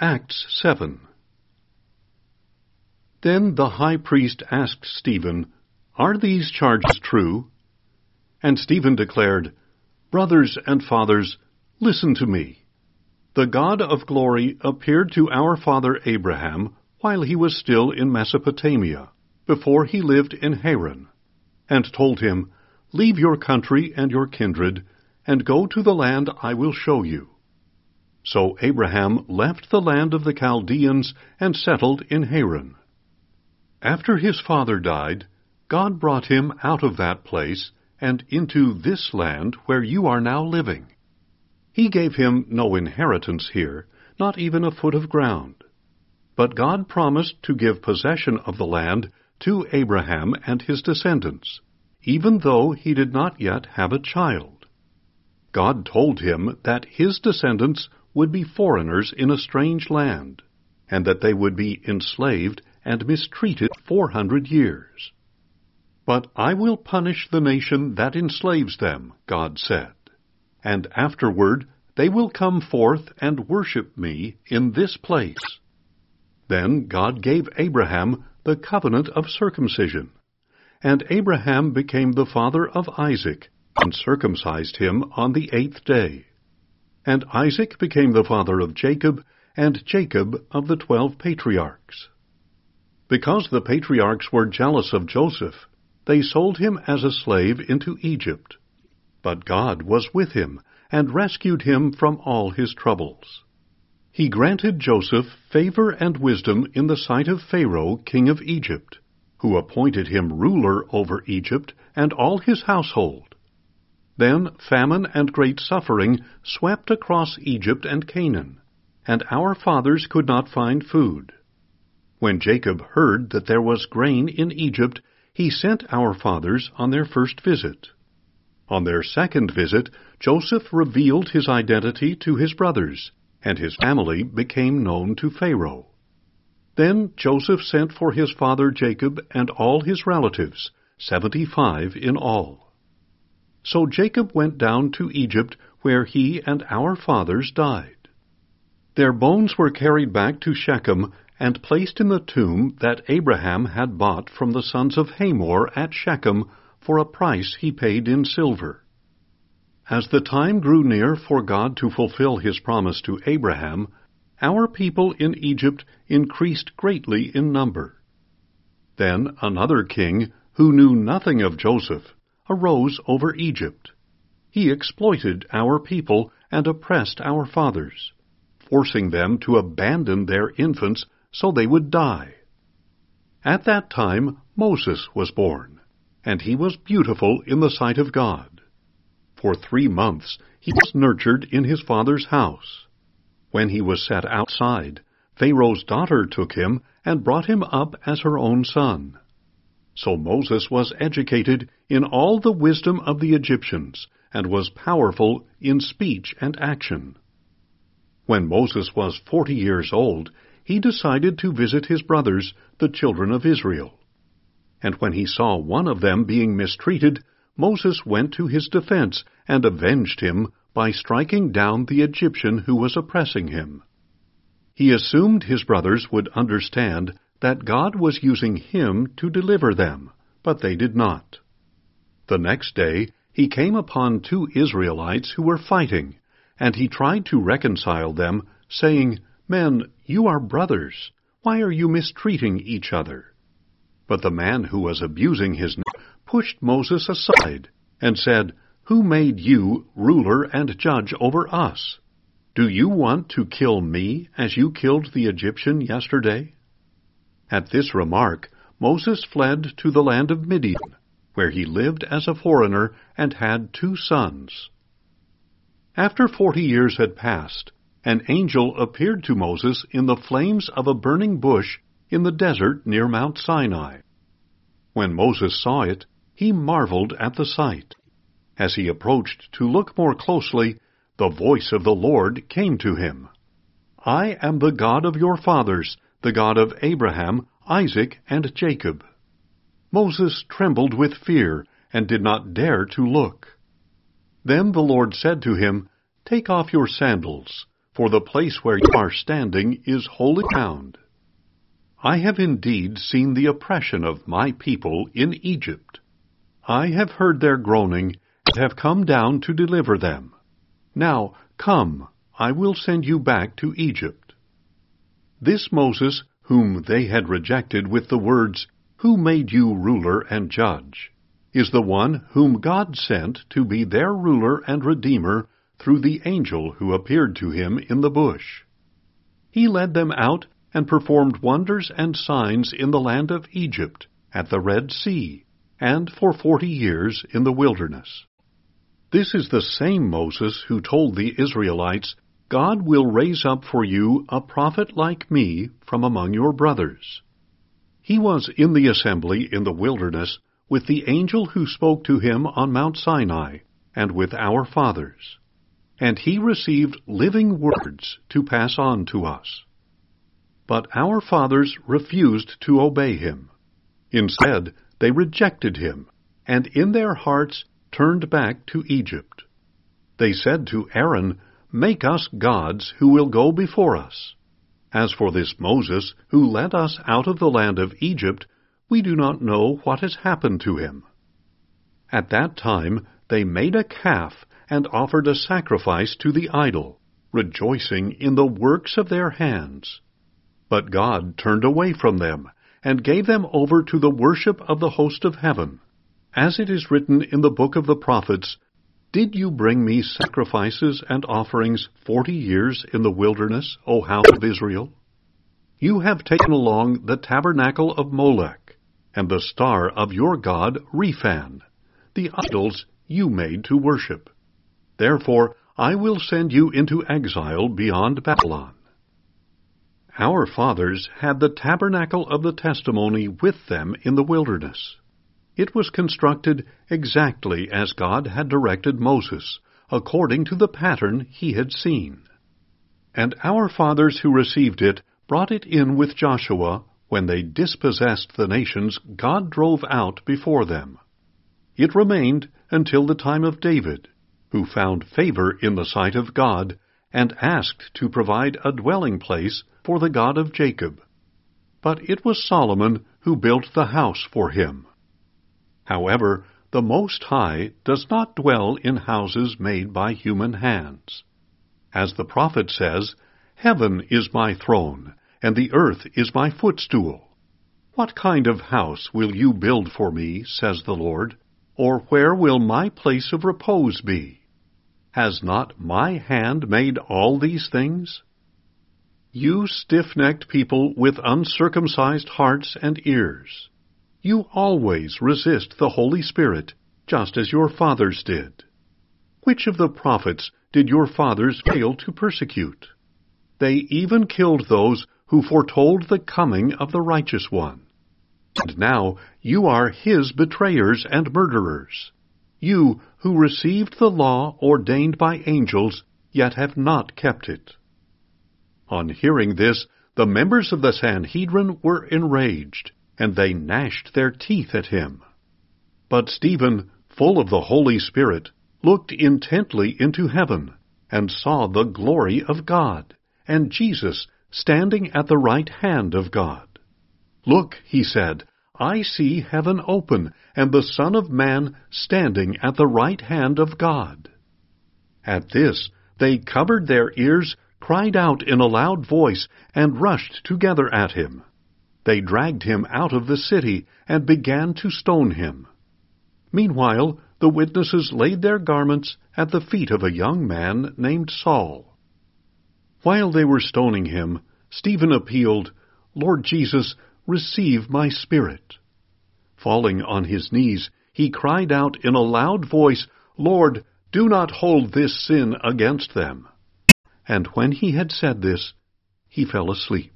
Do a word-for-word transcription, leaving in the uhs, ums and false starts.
Acts seven. Then the high priest asked Stephen, "Are these charges true?" And Stephen declared, "Brothers and fathers, listen to me. The God of glory appeared to our father Abraham while he was still in Mesopotamia, before he lived in Haran, and told him, 'Leave your country and your kindred, and go to the land I will show you.' So Abraham left the land of the Chaldeans and settled in Haran. After his father died, God brought him out of that place and into this land where you are now living. He gave him no inheritance here, not even a foot of ground. But God promised to give possession of the land to Abraham and his descendants, even though he did not yet have a child. God told him that his descendants would be foreigners in a strange land, and that they would be enslaved and mistreated four hundred years. But I will punish the nation that enslaves them, God said, and afterward they will come forth and worship me in this place. Then God gave Abraham the covenant of circumcision, and Abraham became the father of Isaac, and circumcised him on the eighth day. And Isaac became the father of Jacob, and Jacob of the twelve patriarchs. Because the patriarchs were jealous of Joseph, they sold him as a slave into Egypt. But God was with him, and rescued him from all his troubles. He granted Joseph favor and wisdom in the sight of Pharaoh, king of Egypt, who appointed him ruler over Egypt and all his household. Then famine and great suffering swept across Egypt and Canaan, and our fathers could not find food. When Jacob heard that there was grain in Egypt, he sent our fathers on their first visit. On their second visit, Joseph revealed his identity to his brothers, and his family became known to Pharaoh. Then Joseph sent for his father Jacob and all his relatives, seventy-five in all. So Jacob went down to Egypt, where he and our fathers died. Their bones were carried back to Shechem and placed in the tomb that Abraham had bought from the sons of Hamor at Shechem for a price he paid in silver. As the time grew near for God to fulfill his promise to Abraham, our people in Egypt increased greatly in number. Then another king, who knew nothing of Joseph, arose over Egypt. He exploited our people and oppressed our fathers, forcing them to abandon their infants so they would die. At that time Moses was born, and he was beautiful in the sight of God. For three months he was nurtured in his father's house. When he was set outside, Pharaoh's daughter took him and brought him up as her own son. So Moses was educated in all the wisdom of the Egyptians, and was powerful in speech and action. When Moses was forty years old, he decided to visit his brothers, the children of Israel. And when he saw one of them being mistreated, Moses went to his defense and avenged him by striking down the Egyptian who was oppressing him. He assumed his brothers would understand that God was using him to deliver them, but they did not. The next day he came upon two Israelites who were fighting, and he tried to reconcile them, saying, "Men, you are brothers. Why are you mistreating each other?" But the man who was abusing his neighbor pushed Moses aside and said, "Who made you ruler and judge over us? Do you want to kill me as you killed the Egyptian yesterday?" At this remark, Moses fled to the land of Midian, where he lived as a foreigner and had two sons. After forty years had passed, an angel appeared to Moses in the flames of a burning bush in the desert near Mount Sinai. When Moses saw it, he marveled at the sight. As he approached to look more closely, the voice of the Lord came to him. "I am the God of your fathers, the God of Abraham, Isaac, and Jacob." Moses trembled with fear and did not dare to look. Then the Lord said to him, "Take off your sandals, for the place where you are standing is holy ground. I have indeed seen the oppression of my people in Egypt. I have heard their groaning, and have come down to deliver them. Now, come, I will send you back to Egypt. This Moses, whom they had rejected with the words, Who made you ruler and judge? Is the one whom God sent to be their ruler and redeemer through the angel who appeared to him in the bush. He led them out and performed wonders and signs in the land of Egypt, at the Red Sea, and for forty years in the wilderness. This is the same Moses who told the Israelites, God will raise up for you a prophet like me from among your brothers. He was in the assembly in the wilderness with the angel who spoke to him on Mount Sinai, and with our fathers. And he received living words to pass on to us. But our fathers refused to obey him. Instead, they rejected him, and in their hearts turned back to Egypt. They said to Aaron, Make us gods who will go before us. As for this Moses, who led us out of the land of Egypt, we do not know what has happened to him. At that time they made a calf and offered a sacrifice to the idol, rejoicing in the works of their hands. But God turned away from them, and gave them over to the worship of the host of heaven. As it is written in the book of the prophets, Did you bring me sacrifices and offerings forty years in the wilderness, O house of Israel? You have taken along the tabernacle of Molech, and the star of your god Rephan, the idols you made to worship. Therefore I will send you into exile beyond Babylon. Our fathers had the tabernacle of the testimony with them in the wilderness. It was constructed exactly as God had directed Moses, according to the pattern he had seen. And our fathers who received it brought it in with Joshua when they dispossessed the nations God drove out before them. It remained until the time of David, who found favor in the sight of God, and asked to provide a dwelling place for the God of Jacob. But it was Solomon who built the house for him. However, the Most High does not dwell in houses made by human hands. As the prophet says, Heaven is my throne, and the earth is my footstool. What kind of house will you build for me, says the Lord, or where will my place of repose be? Has not my hand made all these things? You stiff-necked people with uncircumcised hearts and ears, you always resist the Holy Spirit, just as your fathers did. Which of the prophets did your fathers fail to persecute? They even killed those who foretold the coming of the righteous one. And now you are his betrayers and murderers, you who received the law ordained by angels, yet have not kept it. On hearing this, the members of the Sanhedrin were enraged, and they gnashed their teeth at him. But Stephen, full of the Holy Spirit, looked intently into heaven, and saw the glory of God, and Jesus standing at the right hand of God. Look, he said, I see heaven open, and the Son of Man standing at the right hand of God. At this they covered their ears, cried out in a loud voice, and rushed together at him. They dragged him out of the city, and began to stone him. Meanwhile, the witnesses laid their garments at the feet of a young man named Saul. While they were stoning him, Stephen appealed, Lord Jesus, receive my spirit. Falling on his knees, he cried out in a loud voice, Lord, do not hold this sin against them. And when he had said this, he fell asleep.